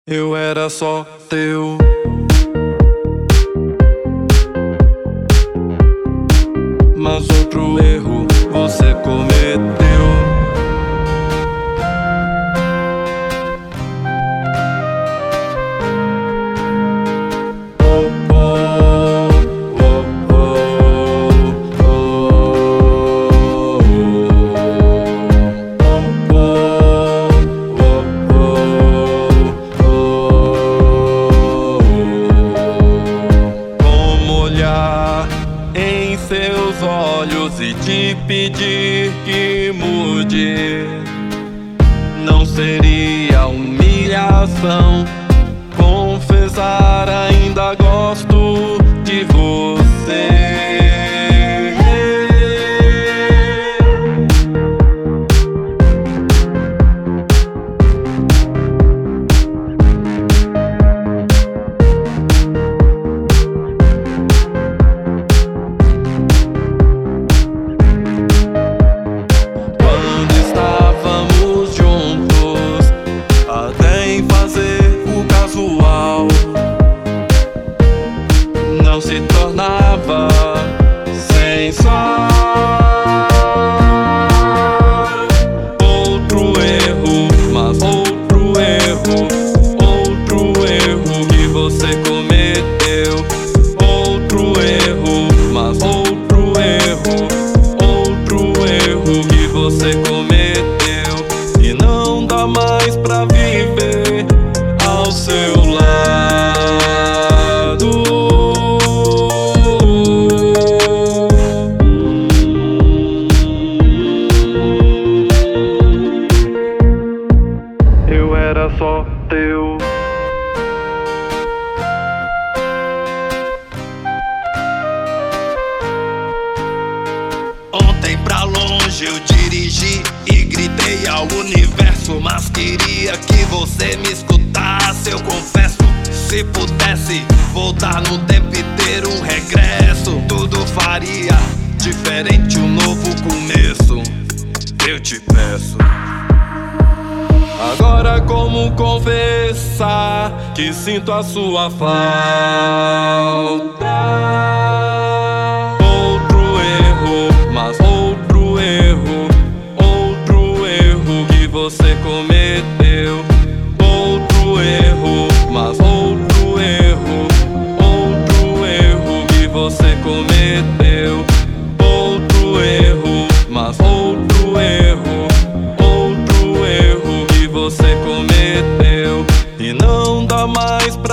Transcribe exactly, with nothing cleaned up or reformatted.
Eu era só teu. Mas outro erro você cometeu. Em seus olhos e te pedir que mude, não seria humilhação confessar ainda gosto de você. Não se tornava sensual. Outro erro, mas outro erro, outro erro que você cometeu. Outro erro, mas outro erro, outro erro que você cometeu. E não dá mais pra viver ao seu lado. Era só teu. Ontem pra longe eu dirigi e gritei ao universo, mas queria que você me escutasse. Eu confesso, se pudesse voltar no tempo e ter um regresso, tudo faria diferente, um novo começo. Eu te peço. Agora como confessar que sinto a sua falta? Outro erro, mas outro erro, outro erro que você cometeu. Outro erro, mas outro erro, outro erro que você cometeu. Outro erro, mas outro erro, você cometeu. E não dá mais pra